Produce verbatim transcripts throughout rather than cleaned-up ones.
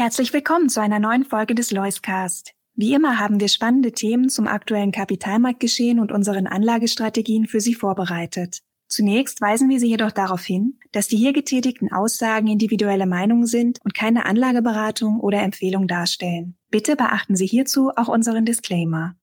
Herzlich willkommen zu einer neuen Folge des Loiscast. Wie immer haben wir spannende Themen zum aktuellen Kapitalmarktgeschehen und unseren Anlagestrategien für Sie vorbereitet. Zunächst weisen wir Sie jedoch darauf hin, dass die hier getätigten Aussagen individuelle Meinungen sind und keine Anlageberatung oder Empfehlung darstellen. Bitte beachten Sie hierzu auch unseren Disclaimer.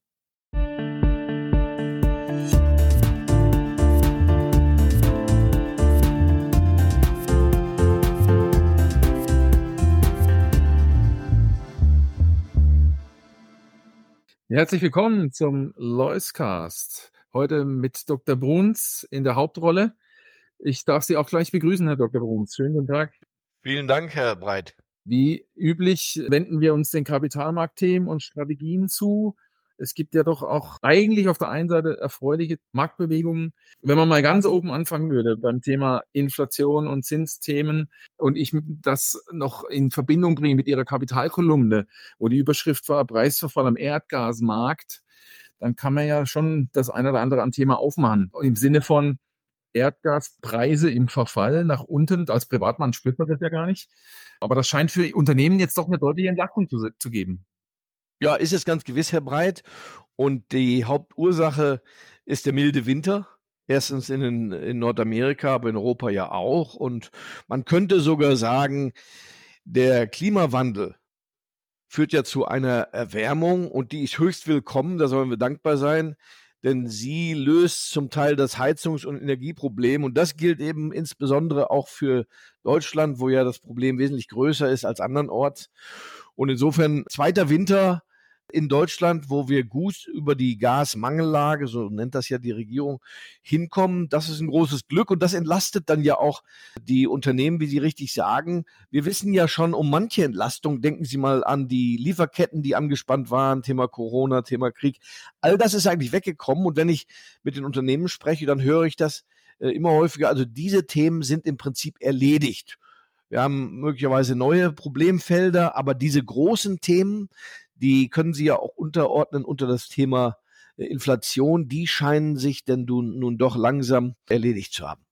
Herzlich willkommen zum Loiscast. Heute mit Doktor Bruns in der Hauptrolle. Ich darf Sie auch gleich begrüßen, Herr Doktor Bruns. Schönen guten Tag. Vielen Dank, Herr Breit. Wie üblich wenden wir uns den Kapitalmarktthemen und Strategien zu. Es gibt ja doch auch eigentlich auf der einen Seite erfreuliche Marktbewegungen. Wenn man mal ganz oben anfangen würde beim Thema Inflation und Zinsthemen und ich das noch in Verbindung bringe mit Ihrer Kapitalkolumne, wo die Überschrift war Preisverfall am Erdgasmarkt, dann kann man ja schon das eine oder andere an Thema aufmachen. Im Sinne von Erdgaspreise im Verfall nach unten. Als Privatmann spürt man das ja gar nicht. Aber das scheint für Unternehmen jetzt doch eine deutliche Entlastung zu, zu geben. Ja, ist es ganz gewiss, Herr Breit. Und die Hauptursache ist der milde Winter. Erstens in, in Nordamerika, aber in Europa ja auch. Und man könnte sogar sagen, der Klimawandel führt ja zu einer Erwärmung und die ist höchst willkommen, da sollen wir dankbar sein, denn sie löst zum Teil das Heizungs- und Energieproblem und das gilt eben insbesondere auch für Deutschland, wo ja das Problem wesentlich größer ist als andernorts. Und insofern zweiter Winter in Deutschland, wo wir gut über die Gasmangellage, so nennt das ja die Regierung, hinkommen. Das ist ein großes Glück und das entlastet dann ja auch die Unternehmen, wie Sie richtig sagen. Wir wissen ja schon um manche Entlastung. Denken Sie mal an die Lieferketten, die angespannt waren, Thema Corona, Thema Krieg. All das ist eigentlich weggekommen und wenn ich mit den Unternehmen spreche, dann höre ich das äh, immer häufiger. Also diese Themen sind im Prinzip erledigt. Wir haben möglicherweise neue Problemfelder, aber diese großen Themen, die können Sie ja auch unterordnen unter das Thema Inflation. Die scheinen sich denn nun doch langsam erledigt zu haben.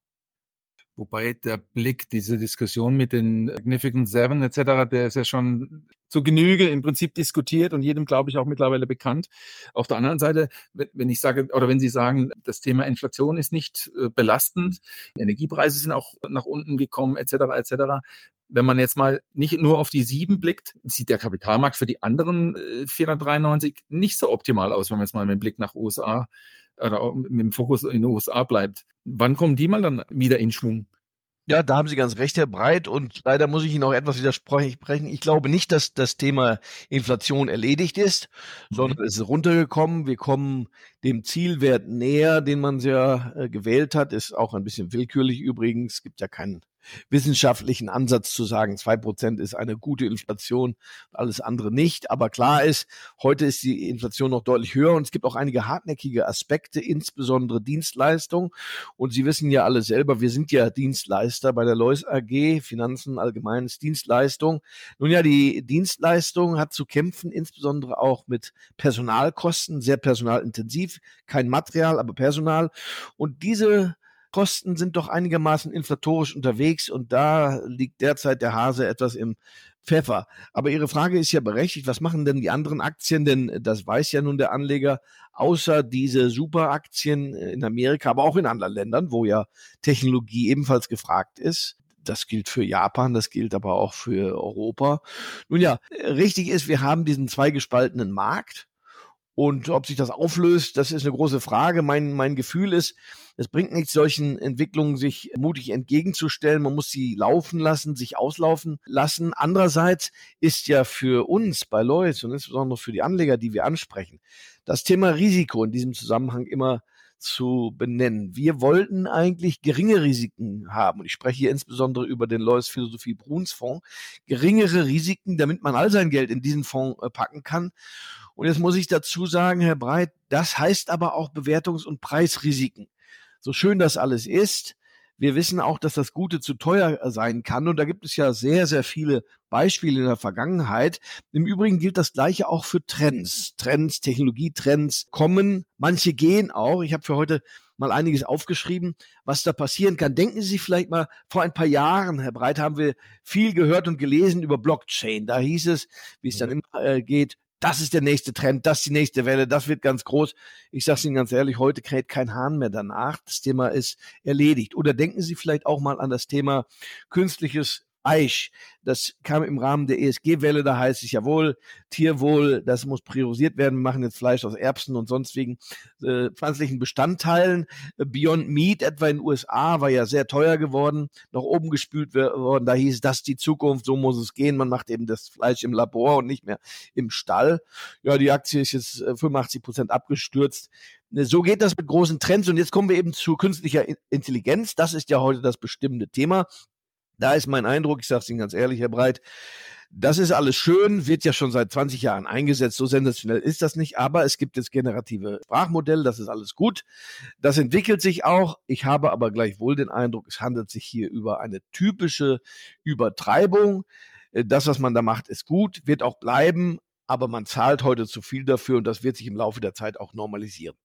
Wobei der Blick, diese Diskussion mit den Magnificent Seven et cetera, der ist ja schon zu Genüge im Prinzip diskutiert und jedem, glaube ich, auch mittlerweile bekannt. Auf der anderen Seite, wenn ich sage, oder wenn Sie sagen, das Thema Inflation ist nicht belastend, Energiepreise sind auch nach unten gekommen et cetera et cetera. Wenn man jetzt mal nicht nur auf die sieben blickt, sieht der Kapitalmarkt für die anderen vierhundertdreiundneunzig nicht so optimal aus, wenn man jetzt mal mit dem Blick nach U S A oder mit dem Fokus in den U S A bleibt. Wann kommen die mal dann wieder in Schwung? Ja, da haben Sie ganz recht, Herr Breit. Und leider muss ich Ihnen auch etwas widersprechen. Ich glaube nicht, dass das Thema Inflation erledigt ist, mhm. sondern es ist runtergekommen. Wir kommen dem Zielwert näher, den man ja äh, gewählt hat. Ist auch ein bisschen willkürlich übrigens. Es gibt ja keinen wissenschaftlichen Ansatz zu sagen, zwei Prozent ist eine gute Inflation, alles andere nicht. Aber klar ist, heute ist die Inflation noch deutlich höher und es gibt auch einige hartnäckige Aspekte, insbesondere Dienstleistung. Und Sie wissen ja alle selber, wir sind ja Dienstleister bei der Lois A G, Finanzen, allgemeines Dienstleistung. Nun ja, die Dienstleistung hat zu kämpfen, insbesondere auch mit Personalkosten, sehr personalintensiv, kein Material, aber Personal. Und diese Kosten sind doch einigermaßen inflatorisch unterwegs und da liegt derzeit der Hase etwas im Pfeffer. Aber Ihre Frage ist ja berechtigt, was machen denn die anderen Aktien? Denn das weiß ja nun der Anleger, außer diese Superaktien in Amerika, aber auch in anderen Ländern, wo ja Technologie ebenfalls gefragt ist. Das gilt für Japan, das gilt aber auch für Europa. Nun ja, richtig ist, wir haben diesen zweigespaltenen Markt. Und ob sich das auflöst, das ist eine große Frage. Mein, mein Gefühl ist, es bringt nichts, solchen Entwicklungen sich mutig entgegenzustellen. Man muss sie laufen lassen, sich auslaufen lassen. Andererseits ist ja für uns bei Lois und insbesondere für die Anleger, die wir ansprechen, das Thema Risiko in diesem Zusammenhang immer zu benennen. Wir wollten eigentlich geringe Risiken haben. Und ich spreche hier insbesondere über den Lois Philosophie Bruns Fonds. Geringere Risiken, damit man all sein Geld in diesen Fonds packen kann. Und jetzt muss ich dazu sagen, Herr Breit, das heißt aber auch Bewertungs- und Preisrisiken. So schön das alles ist, wir wissen auch, dass das Gute zu teuer sein kann. Und da gibt es ja sehr, sehr viele Beispiele in der Vergangenheit. Im Übrigen gilt das Gleiche auch für Trends. Trends, Technologietrends kommen, manche gehen auch. Ich habe für heute mal einiges aufgeschrieben, was da passieren kann. Denken Sie vielleicht mal, vor ein paar Jahren, Herr Breit, haben wir viel gehört und gelesen über Blockchain. Da hieß es, wie es dann immer äh, geht, das ist der nächste Trend, das ist die nächste Welle, das wird ganz groß. Ich sage es Ihnen ganz ehrlich, heute kräht kein Hahn mehr danach. Das Thema ist erledigt. Oder denken Sie vielleicht auch mal an das Thema künstliches Fleisch. Das kam im Rahmen der E S G-Welle, da heißt es jawohl, Tierwohl, das muss priorisiert werden. Wir machen jetzt Fleisch aus Erbsen und sonstigen äh, pflanzlichen Bestandteilen. Beyond Meat etwa in den U S A war ja sehr teuer geworden, nach oben gespült worden. Da hieß es, das ist die Zukunft, so muss es gehen. Man macht eben das Fleisch im Labor und nicht mehr im Stall. Ja, die Aktie ist jetzt fünfundachtzig Prozent abgestürzt. So geht das mit großen Trends. Und jetzt kommen wir eben zu künstlicher Intelligenz. Das ist ja heute das bestimmte Thema. Da ist mein Eindruck, ich sage es Ihnen ganz ehrlich, Herr Breit, das ist alles schön, wird ja schon seit zwanzig Jahren eingesetzt, so sensationell ist das nicht, aber es gibt jetzt generative Sprachmodelle, das ist alles gut, das entwickelt sich auch, ich habe aber gleichwohl den Eindruck, es handelt sich hier über eine typische Übertreibung, das, was man da macht, ist gut, wird auch bleiben, aber man zahlt heute zu viel dafür und das wird sich im Laufe der Zeit auch normalisieren.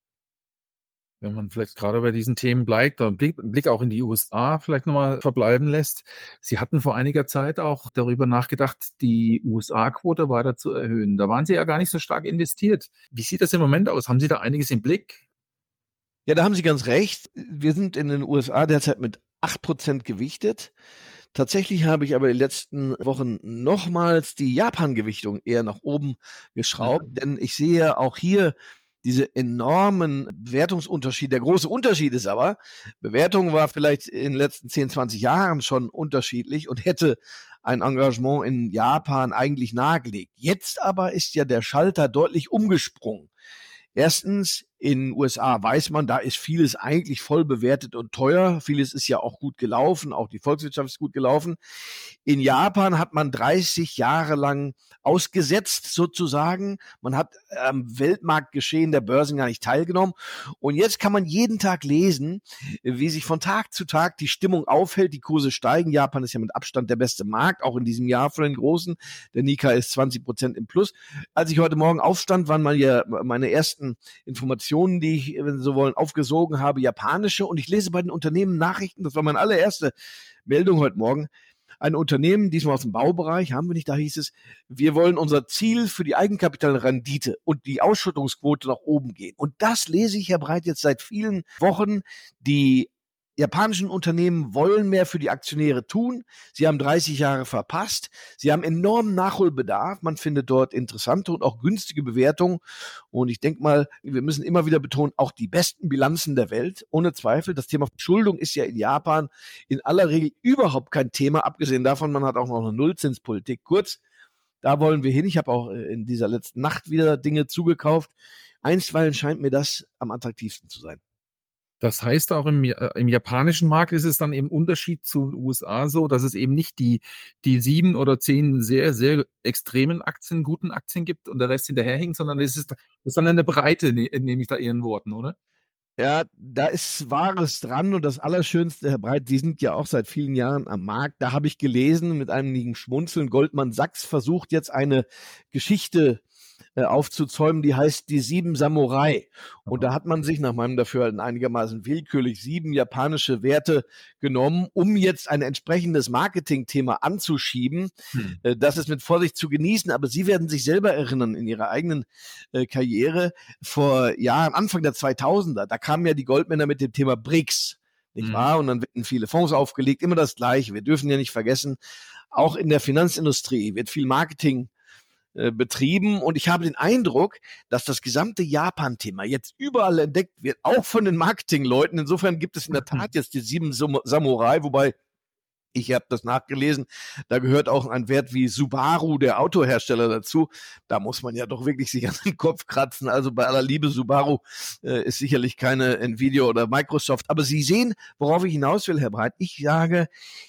Wenn man vielleicht gerade bei diesen Themen bleibt, einen Blick, einen Blick auch in die U S A vielleicht nochmal verbleiben lässt. Sie hatten vor einiger Zeit auch darüber nachgedacht, die U S A-Quote weiter zu erhöhen. Da waren Sie ja gar nicht so stark investiert. Wie sieht das im Moment aus? Haben Sie da einiges im Blick? Ja, da haben Sie ganz recht. Wir sind in den U S A derzeit mit acht Prozent gewichtet. Tatsächlich habe ich aber in den letzten Wochen nochmals die Japan-Gewichtung eher nach oben geschraubt, ja. Denn ich sehe auch hier diese enormen Bewertungsunterschiede. Der große Unterschied ist aber, Bewertung war vielleicht in den letzten zehn, zwanzig Jahren schon unterschiedlich und hätte ein Engagement in Japan eigentlich nahegelegt. Jetzt aber ist ja der Schalter deutlich umgesprungen. Erstens, in den U S A weiß man, da ist vieles eigentlich voll bewertet und teuer. Vieles ist ja auch gut gelaufen, auch die Volkswirtschaft ist gut gelaufen. In Japan hat man dreißig Jahre lang ausgesetzt sozusagen. Man hat am Weltmarktgeschehen der Börsen gar nicht teilgenommen. Und jetzt kann man jeden Tag lesen, wie sich von Tag zu Tag die Stimmung aufhält. Die Kurse steigen. Japan ist ja mit Abstand der beste Markt, auch in diesem Jahr von den Großen. Der Nikkei ist zwanzig Prozent im Plus. Als ich heute Morgen aufstand, waren mal ja meine ersten Informationen, die ich, wenn Sie so wollen, aufgesogen habe, japanische. Und ich lese bei den Unternehmen Nachrichten, das war meine allererste Meldung heute Morgen, ein Unternehmen, diesmal aus dem Baubereich, haben wir nicht, da hieß es, wir wollen unser Ziel für die Eigenkapitalrendite und die Ausschüttungsquote nach oben gehen. Und das lese ich, Herr Breit, jetzt seit vielen Wochen. Die japanischen Unternehmen wollen mehr für die Aktionäre tun. Sie haben dreißig Jahre verpasst. Sie haben enormen Nachholbedarf. Man findet dort interessante und auch günstige Bewertungen. Und ich denke mal, wir müssen immer wieder betonen, auch die besten Bilanzen der Welt, ohne Zweifel. Das Thema Verschuldung ist ja in Japan in aller Regel überhaupt kein Thema. Abgesehen davon, man hat auch noch eine Nullzinspolitik. Kurz, da wollen wir hin. Ich habe auch in dieser letzten Nacht wieder Dinge zugekauft. Einstweilen scheint mir das am attraktivsten zu sein. Das heißt, auch im, äh, im japanischen Markt ist es dann im Unterschied zu den U S A so, dass es eben nicht die, die sieben oder zehn sehr, sehr extremen Aktien, guten Aktien gibt und der Rest hinterherhinkt, sondern es ist, das ist dann eine Breite, ne, nehme ich da Ihren Worten, oder? Ja, da ist Wahres dran und das Allerschönste, Herr Breit, die sind ja auch seit vielen Jahren am Markt. Da habe ich gelesen mit einigen Schmunzeln, Goldman Sachs versucht jetzt eine Geschichte aufzuzäumen, die heißt die sieben Samurai. Und da hat man sich nach meinem Dafürhalten einigermaßen willkürlich sieben japanische Werte genommen, um jetzt ein entsprechendes Marketingthema anzuschieben. Hm. Das ist mit Vorsicht zu genießen, aber Sie werden sich selber erinnern in Ihrer eigenen äh, Karriere vor Jahren, Anfang der zweitausender, da kamen ja die Goldmänner mit dem Thema B R I C S, nicht wahr? Und dann werden viele Fonds aufgelegt, immer das Gleiche. Wir dürfen ja nicht vergessen, auch in der Finanzindustrie wird viel Marketing betrieben und ich habe den Eindruck, dass das gesamte Japan-Thema jetzt überall entdeckt wird, auch von den Marketingleuten. Insofern gibt es in der Tat jetzt die sieben Samurai, wobei ich habe das nachgelesen, da gehört auch ein Wert wie Subaru, der Autohersteller, dazu. Da muss man ja doch wirklich sich an den Kopf kratzen. Also bei aller Liebe, Subaru äh, ist sicherlich keine Nvidia oder Microsoft. Aber Sie sehen, worauf ich hinaus will, Herr Breit. Ich sage,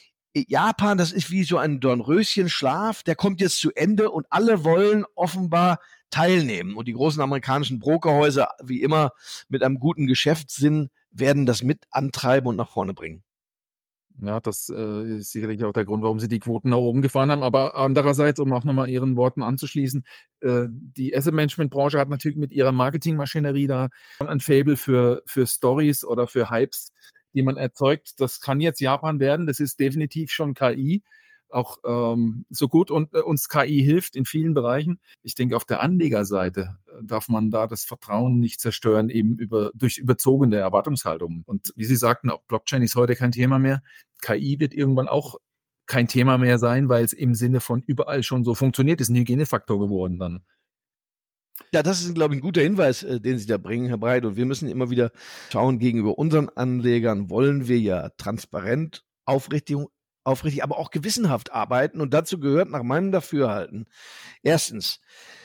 Japan, das ist wie so ein Dornröschenschlaf, der kommt jetzt zu Ende und alle wollen offenbar teilnehmen. Und die großen amerikanischen Brokerhäuser, wie immer, mit einem guten Geschäftssinn, werden das mit antreiben und nach vorne bringen. Ja, das äh, ist sicherlich auch der Grund, warum sie die Quoten nach oben gefahren haben. Aber andererseits, um auch nochmal Ihren Worten anzuschließen, äh, die Asset-Management-Branche hat natürlich mit ihrer Marketingmaschinerie da ein Faible für, für Stories oder für Hypes, die man erzeugt. Das kann jetzt Japan werden. Das ist definitiv schon K I. Auch ähm, so gut und äh, uns K I hilft in vielen Bereichen. Ich denke, auf der Anlegerseite äh, darf man da das Vertrauen nicht zerstören, eben über, durch überzogene Erwartungshaltungen. Und wie Sie sagten, auch Blockchain ist heute kein Thema mehr. K I wird irgendwann auch kein Thema mehr sein, weil es im Sinne von überall schon so funktioniert, ist ein Hygienefaktor geworden dann. Ja, das ist, glaube ich, ein guter Hinweis, äh, den Sie da bringen, Herr Breit. Und wir müssen immer wieder schauen, gegenüber unseren Anlegern wollen wir ja transparent, aufrichtig, aufrichtig, aber auch gewissenhaft arbeiten. Und dazu gehört nach meinem Dafürhalten erstens,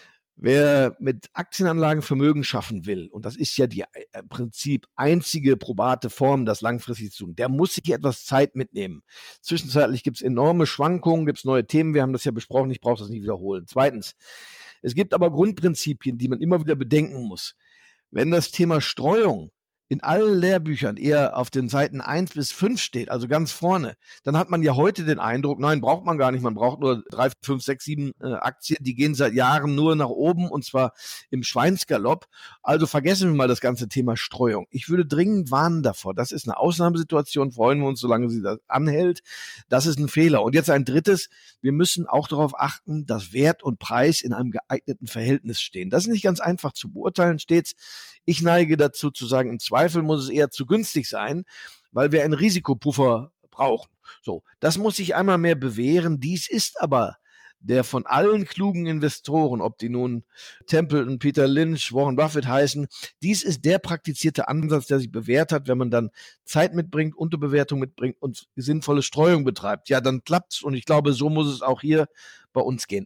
wer mit Aktienanlagen Vermögen schaffen will, und das ist ja die im Prinzip einzige probate Form, das langfristig zu tun, der muss sich etwas Zeit mitnehmen. Zwischenzeitlich gibt es enorme Schwankungen, gibt es neue Themen, wir haben das ja besprochen, ich brauche das nicht wiederholen. Zweitens, es gibt aber Grundprinzipien, die man immer wieder bedenken muss. Wenn das Thema Streuung in allen Lehrbüchern eher auf den Seiten eins bis fünf steht, also ganz vorne, dann hat man ja heute den Eindruck, nein, braucht man gar nicht, man braucht nur drei, fünf, sechs, sieben äh, Aktien, die gehen seit Jahren nur nach oben und zwar im Schweinsgalopp. Also vergessen wir mal das ganze Thema Streuung. Ich würde dringend warnen davor. Das ist eine Ausnahmesituation, freuen wir uns, solange sie das anhält. Das ist ein Fehler. Und jetzt ein drittes, wir müssen auch darauf achten, dass Wert und Preis in einem geeigneten Verhältnis stehen. Das ist nicht ganz einfach zu beurteilen stets. Ich neige dazu zu sagen, im Zweifel muss es eher zu günstig sein, weil wir einen Risikopuffer brauchen. So, das muss sich einmal mehr bewähren. Dies ist aber der von allen klugen Investoren, ob die nun Templeton, Peter Lynch, Warren Buffett heißen, dies ist der praktizierte Ansatz, der sich bewährt hat, wenn man dann Zeit mitbringt, Unterbewertung mitbringt und sinnvolle Streuung betreibt. Ja, dann klappt's und ich glaube, so muss es auch hier bei uns gehen.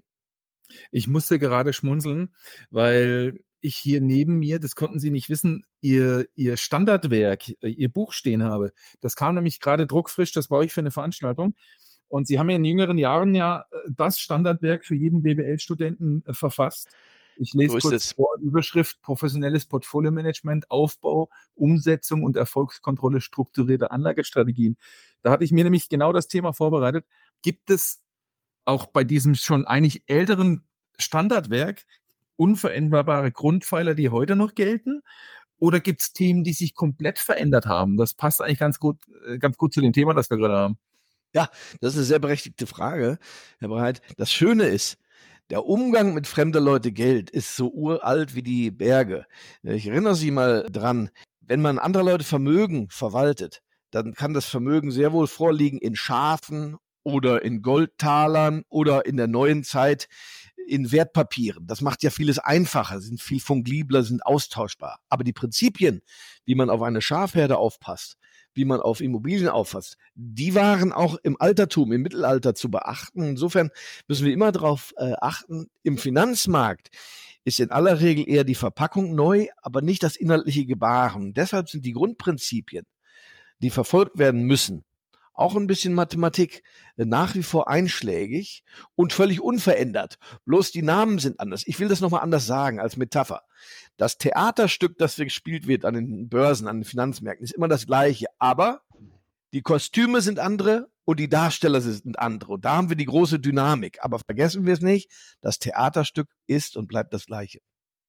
Ich musste gerade schmunzeln, weil ich hier neben mir, das konnten Sie nicht wissen, Ihr, Ihr Standardwerk, Ihr Buch stehen habe. Das kam nämlich gerade druckfrisch, das brauche ich für eine Veranstaltung. Und Sie haben ja in jüngeren Jahren ja das Standardwerk für jeden B B L-Studenten äh, verfasst. Ich lese So ist kurz es. vor, Überschrift: Professionelles Portfolio-Management, Aufbau, Umsetzung und Erfolgskontrolle strukturierter Anlagestrategien. Da hatte ich mir nämlich genau das Thema vorbereitet. Gibt es auch bei diesem schon eigentlich älteren Standardwerk unveränderbare Grundpfeiler, die heute noch gelten? Oder gibt es Themen, die sich komplett verändert haben? Das passt eigentlich ganz gut, äh, ganz gut zu dem Thema, das wir gerade haben. Ja, das ist eine sehr berechtigte Frage, Herr Breit. Das Schöne ist, der Umgang mit fremder Leute Geld ist so uralt wie die Berge. Ich erinnere Sie mal dran, wenn man anderer Leute Vermögen verwaltet, dann kann das Vermögen sehr wohl vorliegen in Schafen oder in Goldtalern oder in der neuen Zeit in Wertpapieren. Das macht ja vieles einfacher, sind viel fungibler, sind austauschbar. Aber die Prinzipien, wie man auf eine Schafherde aufpasst, wie man auf Immobilien auffasst, die waren auch im Altertum, im Mittelalter zu beachten. Insofern müssen wir immer darauf äh, achten, im Finanzmarkt ist in aller Regel eher die Verpackung neu, aber nicht das inhaltliche Gebaren. Deshalb sind die Grundprinzipien, die verfolgt werden müssen, auch ein bisschen Mathematik, nach wie vor einschlägig und völlig unverändert. Bloß die Namen sind anders. Ich will das nochmal anders sagen als Metapher. Das Theaterstück, das gespielt wird an den Börsen, an den Finanzmärkten, ist immer das gleiche. Aber die Kostüme sind andere und die Darsteller sind andere. Und da haben wir die große Dynamik. Aber vergessen wir es nicht, das Theaterstück ist und bleibt das gleiche.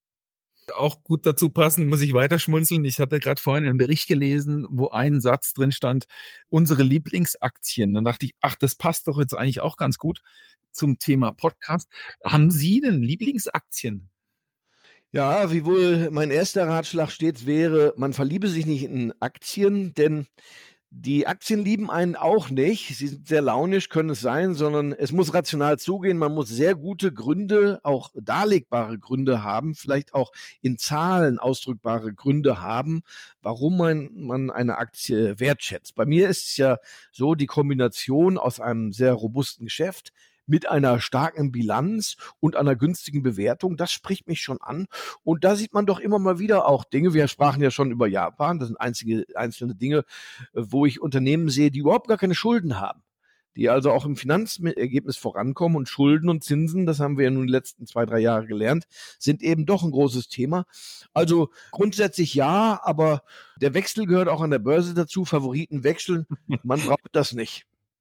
Auch gut dazu passen, muss ich weiter schmunzeln. Ich hatte gerade vorhin einen Bericht gelesen, wo ein Satz drin stand, unsere Lieblingsaktien. Dann dachte ich, ach, das passt doch jetzt eigentlich auch ganz gut zum Thema Podcast. Haben Sie denn Lieblingsaktien? Ja, wiewohl mein erster Ratschlag stets wäre, man verliebe sich nicht in Aktien, denn die Aktien lieben einen auch nicht. Sie sind sehr launisch, können es sein, sondern es muss rational zugehen. Man muss sehr gute Gründe, auch darlegbare Gründe haben, vielleicht auch in Zahlen ausdrückbare Gründe haben, warum man, man eine Aktie wertschätzt. Bei mir ist es ja so, die Kombination aus einem sehr robusten Geschäft mit einer starken Bilanz und einer günstigen Bewertung, das spricht mich schon an. Und da sieht man doch immer mal wieder auch Dinge, wir sprachen ja schon über Japan, das sind einzige, einzelne Dinge, wo ich Unternehmen sehe, die überhaupt gar keine Schulden haben, die also auch im Finanzergebnis vorankommen, und Schulden und Zinsen, das haben wir ja nun die letzten zwei, drei Jahre gelernt, sind eben doch ein großes Thema. Also grundsätzlich ja, aber der Wechsel gehört auch an der Börse dazu, Favoriten wechseln, man braucht das nicht.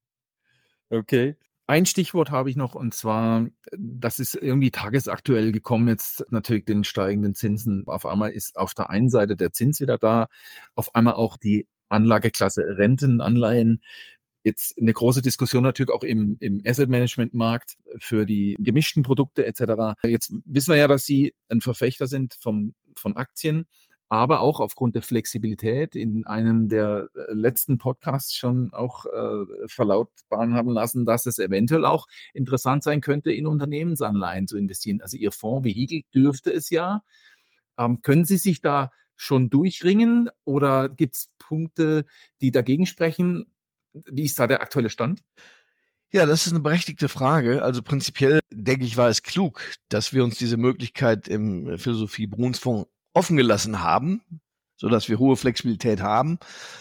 Okay. Ein Stichwort habe ich noch, und zwar, das ist irgendwie tagesaktuell gekommen, jetzt natürlich den steigenden Zinsen. Auf einmal ist auf der einen Seite der Zins wieder da, auf einmal auch die Anlageklasse Rentenanleihen. Jetzt eine große Diskussion natürlich auch im, im Asset-Management-Markt für die gemischten Produkte et cetera. Jetzt wissen wir ja, dass Sie ein Verfechter sind vom, von Aktien, aber auch aufgrund der Flexibilität in einem der letzten Podcasts schon auch äh, verlautbaren haben lassen, dass es eventuell auch interessant sein könnte, in Unternehmensanleihen zu investieren. Also Ihr Fondsvehikel dürfte es ja. Ähm, können Sie sich da schon durchringen oder gibt es Punkte, die dagegen sprechen? Wie ist da der aktuelle Stand? Ja, das ist eine berechtigte Frage. Also prinzipiell, denke ich, war es klug, dass wir uns diese Möglichkeit im Philosophie-Brunsfonds offen gelassen haben, sodass wir hohe Flexibilität haben.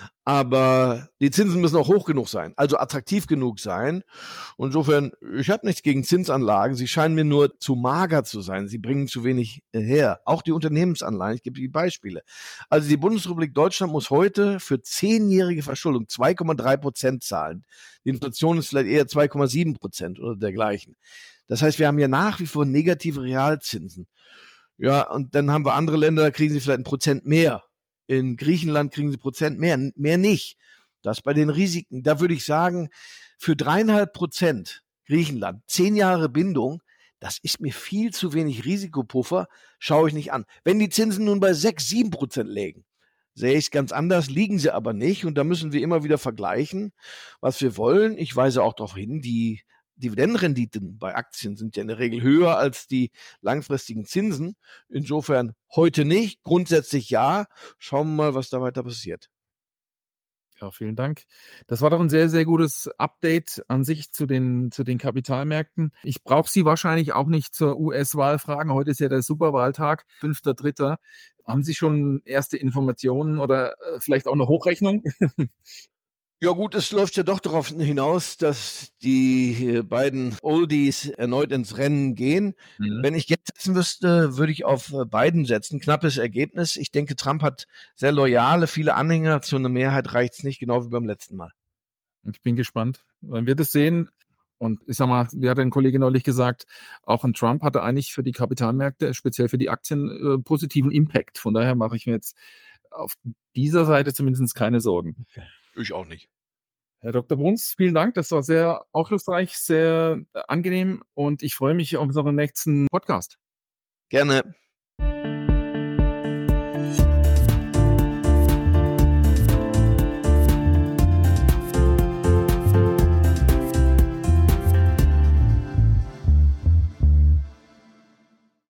Aber die Zinsen müssen auch hoch genug sein, also attraktiv genug sein. Und insofern, ich habe nichts gegen Zinsanlagen. Sie scheinen mir nur zu mager zu sein. Sie bringen zu wenig her. Auch die Unternehmensanleihen, ich gebe die Beispiele. Also die Bundesrepublik Deutschland muss heute für zehnjährige Verschuldung zwei Komma drei Prozent zahlen. Die Inflation ist vielleicht eher zwei Komma sieben Prozent oder dergleichen. Das heißt, wir haben ja nach wie vor negative Realzinsen. Ja, und dann haben wir andere Länder, da kriegen sie vielleicht ein Prozent mehr. In Griechenland kriegen sie Prozent mehr, mehr nicht. Das bei den Risiken, da würde ich sagen, für dreieinhalb Prozent Griechenland, zehn Jahre Bindung, das ist mir viel zu wenig Risikopuffer, schaue ich nicht an. Wenn die Zinsen nun bei sechs, sieben Prozent lägen, sehe ich es ganz anders, liegen sie aber nicht. Und da müssen wir immer wieder vergleichen, was wir wollen. Ich weise auch darauf hin, die Dividendenrenditen bei Aktien sind ja in der Regel höher als die langfristigen Zinsen. Insofern heute nicht, grundsätzlich ja. Schauen wir mal, was da weiter passiert. Ja, vielen Dank. Das war doch ein sehr, sehr gutes Update an sich zu den, zu den Kapitalmärkten. Ich brauche Sie wahrscheinlich auch nicht zur U S-Wahl fragen. Heute ist ja der Superwahltag, fünfter dritter Haben Sie schon erste Informationen oder äh, vielleicht auch eine Hochrechnung? Ja gut, es läuft ja doch darauf hinaus, dass die beiden Oldies erneut ins Rennen gehen. Mhm. Wenn ich jetzt setzen müsste, würde ich auf Biden setzen. Knappes Ergebnis. Ich denke, Trump hat sehr loyale, viele Anhänger. Zu einer Mehrheit reicht es nicht, genau wie beim letzten Mal. Ich bin gespannt. Man wird es sehen. Und ich sag mal, wie hat ein Kollege neulich gesagt, auch ein Trump hatte eigentlich für die Kapitalmärkte, speziell für die Aktien, äh, positiven Impact. Von daher mache ich mir jetzt auf dieser Seite zumindest keine Sorgen. Ich auch nicht. Herr Doktor Bruns, vielen Dank. Das war sehr aufschlussreich, sehr angenehm und ich freue mich auf unseren nächsten Podcast. Gerne.